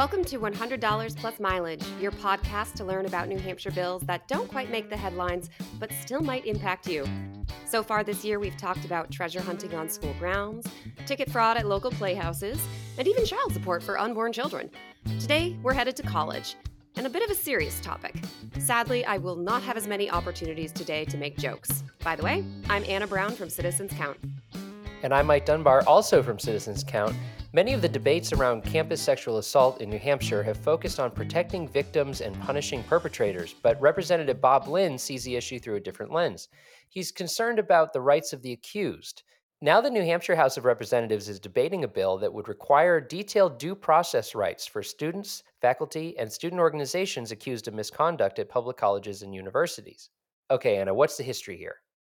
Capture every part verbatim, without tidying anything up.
Welcome to one hundred dollars Plus Mileage, your podcast to learn about New Hampshire bills that don't quite make the headlines, but still might impact you. So far this year, we've talked about treasure hunting on school grounds, ticket fraud at local playhouses, and even child support for unborn children. Today, we're headed to college, and a bit of a serious topic. Sadly, I will not have as many opportunities today to make jokes. By the way, I'm Anna Brown from Citizens Count. And I'm Mike Dunbar, also from Citizens Count. Many of the debates around campus sexual assault in New Hampshire have focused on protecting victims and punishing perpetrators, but Representative Bob Lynn sees the issue through a different lens. He's concerned about the rights of the accused. Now the New Hampshire House of Representatives is debating a bill that would require detailed due process rights for students, faculty, and student organizations accused of misconduct at public colleges and universities. Okay, Anna, what's the history here?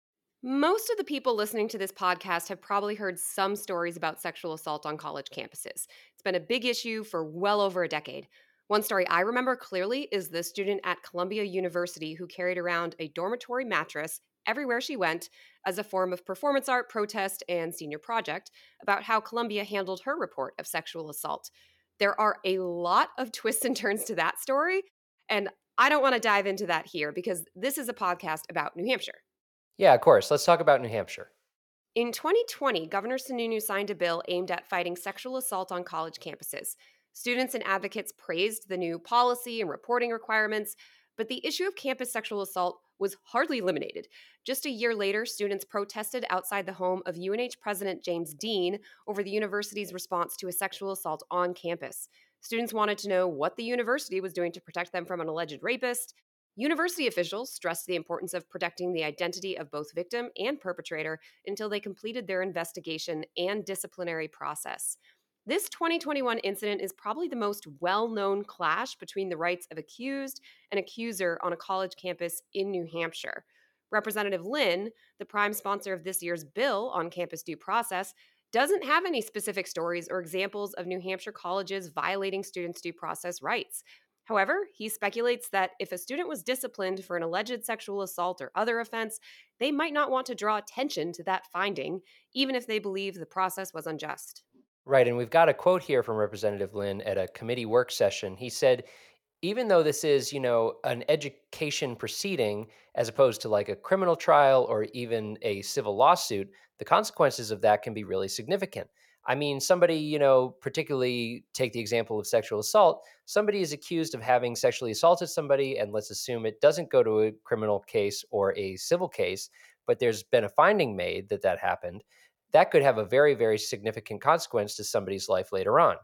Most of the people listening to this podcast have probably heard some stories about sexual assault on college campuses. It's been a big issue for well over a decade. One story I remember clearly is the student at Columbia University who carried around a dormitory mattress everywhere she went as a form of performance art, protest, and senior project about how Columbia handled her report of sexual assault. There are a lot of twists and turns to that story, and I don't want to dive into that here because this is a podcast about New Hampshire. Yeah, of course. Let's talk about New Hampshire. In twenty twenty, Governor Sununu signed a bill aimed at fighting sexual assault on college campuses. Students and advocates praised the new policy and reporting requirements, but the issue of campus sexual assault was hardly eliminated. Just a year later, students protested outside the home of U N H President James Dean over the university's response to a sexual assault on campus. Students wanted to know what the university was doing to protect them from an alleged rapist. University officials stressed the importance of protecting the identity of both victim and perpetrator until they completed their investigation and disciplinary process. This twenty twenty-one incident is probably the most well-known clash between the rights of accused and accuser on a college campus in New Hampshire. Representative Lynn, the prime sponsor of this year's bill on campus due process, doesn't have any specific stories or examples of New Hampshire colleges violating students' due process rights. However, he speculates that if a student was disciplined for an alleged sexual assault or other offense, they might not want to draw attention to that finding, even if they believe the process was unjust. Right, and we've got a quote here from Representative Lynn at a committee work session. He said, even though this is, you know, an education proceeding as opposed to like a criminal trial or even a civil lawsuit, the consequences of that can be really significant. I mean, somebody, you know, particularly take the example of sexual assault, somebody is accused of having sexually assaulted somebody, and let's assume it doesn't go to a criminal case or a civil case, but there's been a finding made that that happened. That could have a very, very significant consequence to somebody's life later on.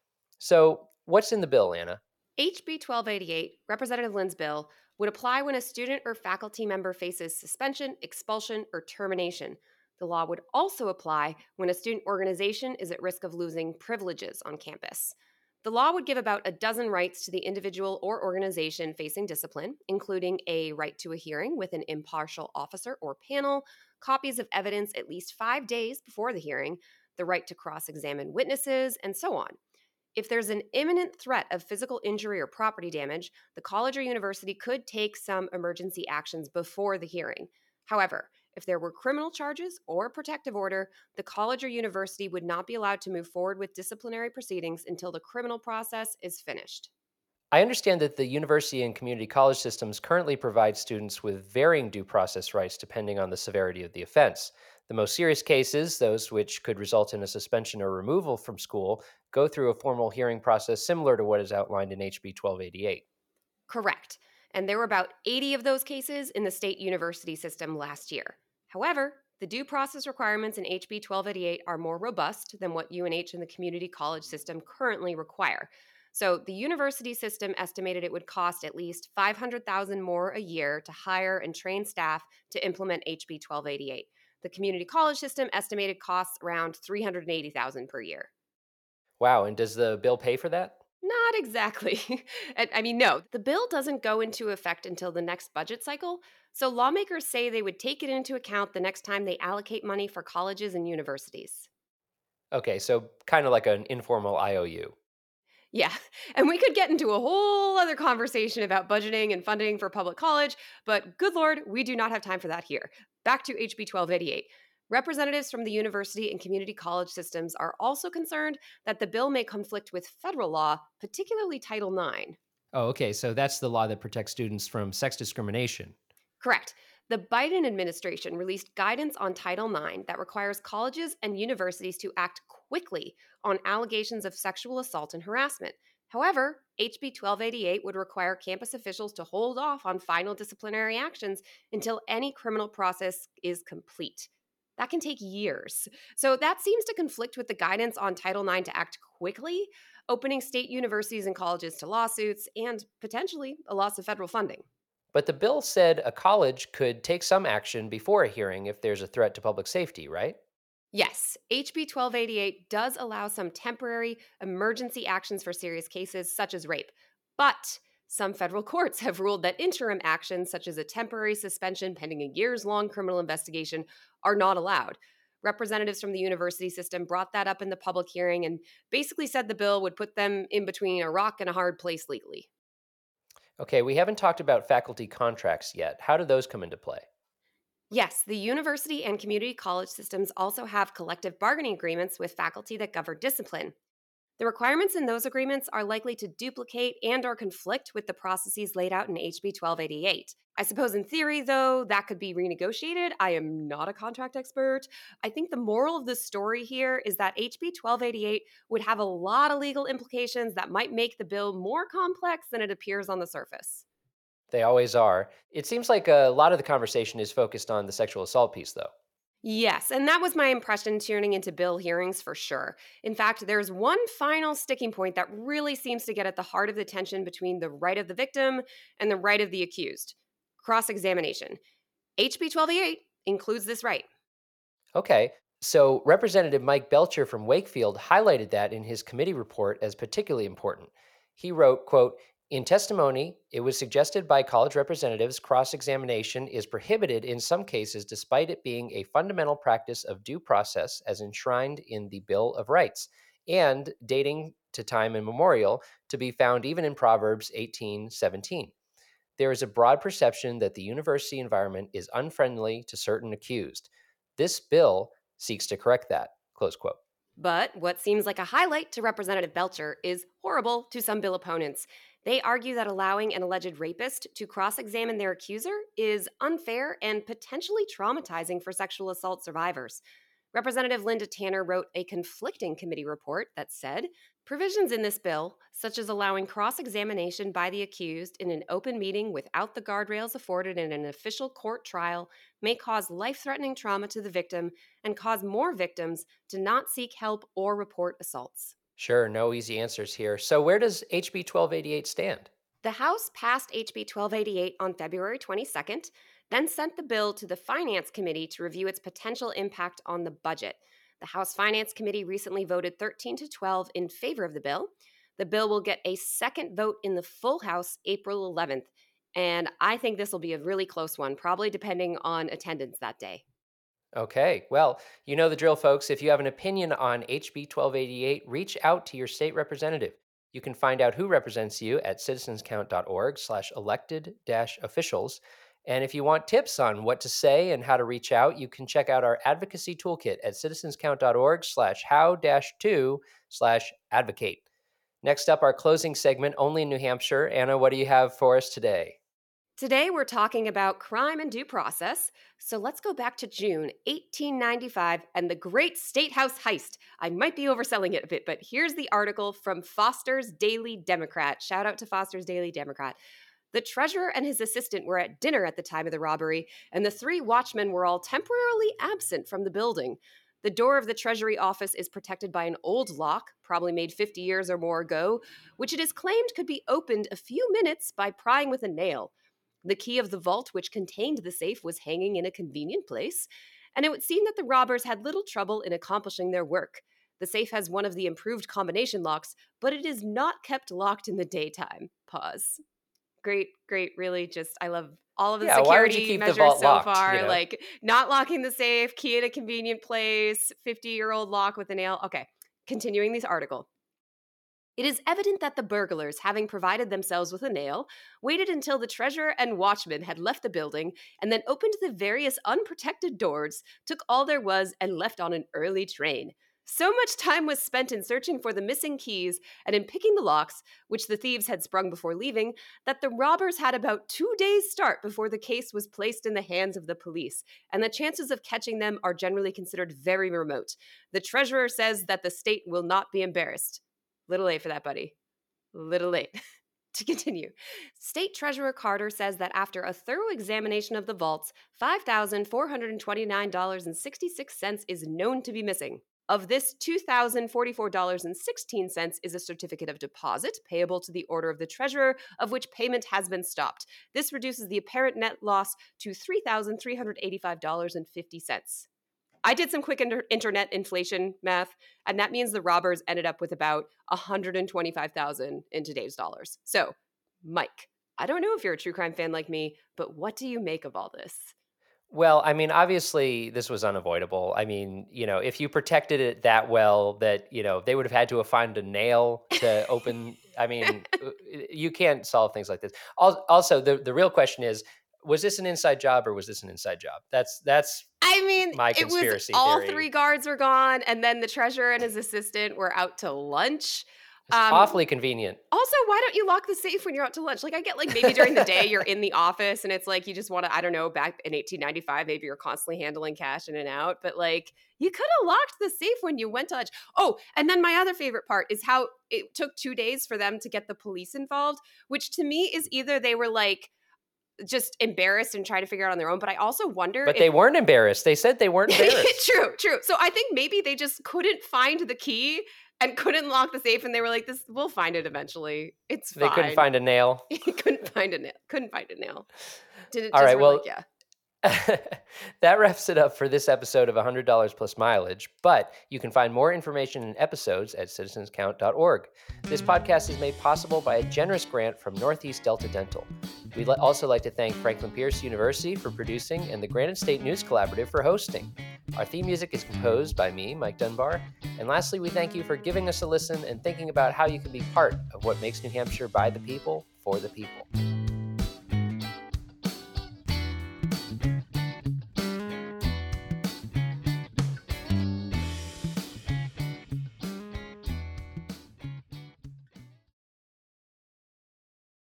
So what's in the bill, Anna? H B twelve eighty-eight, Representative Lynn's bill, would apply when a student or faculty member faces suspension, expulsion, or termination. The law would also apply when a student organization is at risk of losing privileges on campus. The law would give about a dozen rights to the individual or organization facing discipline, including a right to a hearing with an impartial officer or panel, copies of evidence at least five days before the hearing, the right to cross-examine witnesses, and so on. If there's an imminent threat of physical injury or property damage, the college or university could take some emergency actions before the hearing. However, if there were criminal charges or a protective order, the college or university would not be allowed to move forward with disciplinary proceedings until the criminal process is finished. I understand that the university and community college systems currently provide students with varying due process rights depending on the severity of the offense. The most serious cases, those which could result in a suspension or removal from school, go through a formal hearing process similar to what is outlined in H B twelve eighty-eight. Correct. And there were about eighty of those cases in the state university system last year. However, the due process requirements in H B twelve eighty-eight are more robust than what U N H and the community college system currently require. So the university system estimated it would cost at least five hundred thousand dollars more a year to hire and train staff to implement H B twelve eighty-eight. The community college system estimated costs around three hundred eighty thousand dollars per year. Wow, and does the bill pay for that? Not exactly. I I mean, no, the bill doesn't go into effect until the next budget cycle, so lawmakers say they would take it into account the next time they allocate money for colleges and universities. Okay, so kind of like an informal I O U. Yeah, and we could get into a whole other conversation about budgeting and funding for public college, but good Lord, we do not have time for that here. Back to H B twelve eighty-eight. Representatives from the university and community college systems are also concerned that the bill may conflict with federal law, particularly Title nine. Oh, okay. So that's the law that protects students from sex discrimination. Correct. The Biden administration released guidance on Title nine that requires colleges and universities to act quickly on allegations of sexual assault and harassment. However, H B twelve eighty-eight would require campus officials to hold off on final disciplinary actions until any criminal process is complete. That can take years. So that seems to conflict with the guidance on Title nine to act quickly, opening state universities and colleges to lawsuits and potentially a loss of federal funding. But the bill said a college could take some action before a hearing if there's a threat to public safety, right? Yes, H B twelve eighty-eight does allow some temporary emergency actions for serious cases such as rape. But some federal courts have ruled that interim actions, such as a temporary suspension pending a years long criminal investigation, are not allowed. Representatives from the university system brought that up in the public hearing and basically said the bill would put them in between a rock and a hard place legally. Okay, we haven't talked about faculty contracts yet. How do those come into play? Yes, the university and community college systems also have collective bargaining agreements with faculty that govern discipline. The requirements in those agreements are likely to duplicate and or conflict with the processes laid out in H B twelve eighty-eight. I suppose in theory though that could be renegotiated. I am not a contract expert. I think the moral of the story here is that H B twelve eighty-eight would have a lot of legal implications that might make the bill more complex than it appears on the surface. They always are. It seems like a lot of the conversation is focused on the sexual assault piece, though. Yes, and that was my impression tuning into bill hearings for sure. In fact, there's one final sticking point that really seems to get at the heart of the tension between the right of the victim and the right of the accused: cross examination. H B twelve eighty-eight includes this right. Okay, so Representative Mike Belcher from Wakefield highlighted that in his committee report as particularly important. He wrote, quote, "In testimony, it was suggested by college representatives cross-examination is prohibited in some cases despite it being a fundamental practice of due process as enshrined in the Bill of Rights and dating to time immemorial to be found even in Proverbs eighteen seventeen. There is a broad perception that the university environment is unfriendly to certain accused. This bill seeks to correct that." Close quote. But what seems like a highlight to Representative Belcher is horrible to some bill opponents. They argue that allowing an alleged rapist to cross examine their accuser is unfair and potentially traumatizing for sexual assault survivors. Representative Linda Tanner wrote a conflicting committee report that said provisions in this bill, such as allowing cross examination by the accused in an open meeting without the guardrails afforded in an official court trial, may cause life threatening trauma to the victim and cause more victims to not seek help or report assaults. Sure, no easy answers here. So, where does H B twelve eighty-eight stand? The House passed H B twelve eighty-eight on February twenty-second, then sent the bill to the Finance Committee to review its potential impact on the budget. The House Finance Committee recently voted thirteen to twelve in favor of the bill. The bill will get a second vote in the full House April eleventh, and I think this will be a really close one, probably depending on attendance that day. Okay, well, you know the drill, folks. If you have an opinion on H B twelve eighty-eight, reach out to your state representative. You can find out who represents you at citizenscount.org slash elected dash officials. And if you want tips on what to say and how to reach out, you can check out our advocacy toolkit at citizenscount.org slash how dash two slash advocate. Next up, our closing segment, Only in New Hampshire. Anna, what do you have for us today? Today, we're talking about crime and due process. So let's go back to June eighteen ninety-five and the Great State House Heist. I might be overselling it a bit, but here's the article from Foster's Daily Democrat. Shout out to Foster's Daily Democrat. The treasurer and his assistant were at dinner at the time of the robbery, and the three watchmen were all temporarily absent from the building. The door of the Treasury office is protected by an old lock, probably made fifty years or more ago, which it is claimed could be opened a few minutes by prying with a nail. The key of the vault which contained the safe was hanging in a convenient place, and it would seem that the robbers had little trouble in accomplishing their work. The safe has one of the improved combination locks, but it is not kept locked in the daytime. Pause. Great, great, really just, I love all of the Yeah, why would you security keep the measures vault so locked, you far, know? like not locking the safe, key at a convenient place, fifty-year-old lock with a nail. Okay, continuing this article. It is evident that the burglars, having provided themselves with a nail, waited until the treasurer and watchman had left the building, and then opened the various unprotected doors, took all there was, and left on an early train. So much time was spent in searching for the missing keys and in picking the locks, which the thieves had sprung before leaving, that the robbers had about two days' start before the case was placed in the hands of the police, and the chances of catching them are generally considered very remote. The treasurer says that the state will not be embarrassed. Little late for that, buddy. Little late. To continue, State Treasurer Carter says that after a thorough examination of the vaults, five thousand four hundred twenty-nine dollars and sixty-six cents is known to be missing. Of this, two thousand forty-four dollars and sixteen cents is a certificate of deposit payable to the order of the treasurer, of which payment has been stopped. This reduces the apparent net loss to three thousand three hundred eighty-five dollars and fifty cents. I did some quick inter- internet inflation math, and that means the robbers ended up with about one hundred twenty-five thousand dollars in today's dollars. So, Mike, I don't know if you're a true crime fan like me, but what do you make of all this? Well, I mean, obviously, this was unavoidable. I mean, you know, if you protected it that well that, you know, they would have had to have found a nail to open. I mean, uh, you can't solve things like this. Al- Also, the, the real question is, was this an inside job or was this an inside job? That's that's I mean, my it was conspiracy all theory. three guards were gone, and then the treasurer and his assistant were out to lunch. It's Um, awfully convenient. Also, why don't you lock the safe when you're out to lunch? Like, I get like maybe during the day you're in the office and it's like you just want to, I don't know, back in eighteen ninety-five, maybe you're constantly handling cash in and out, but like you could have locked the safe when you went to lunch. Oh, and then my other favorite part is how it took two days for them to get the police involved, which to me is either they were like just embarrassed and trying to figure it out on their own, but I also wonder But if they weren't embarrassed. They said they weren't embarrassed. true, true. So I think maybe they just couldn't find the key and couldn't lock the safe, and they were like, "This, we'll find it eventually. It's They fine." couldn't find a nail. couldn't find a nail. Couldn't find a nail. Did it? All just right, were well, like, yeah. that wraps it up for this episode of one hundred dollars plus mileage, but you can find more information and episodes at citizens count dot org. This podcast is made possible by a generous grant from Northeast Delta Dental. We'd li- also like to thank Franklin Pierce University for producing and the Granite State News Collaborative for hosting. Our theme music is composed by me, Mike Dunbar. And lastly, we thank you for giving us a listen and thinking about how you can be part of what makes New Hampshire by the people, for the people.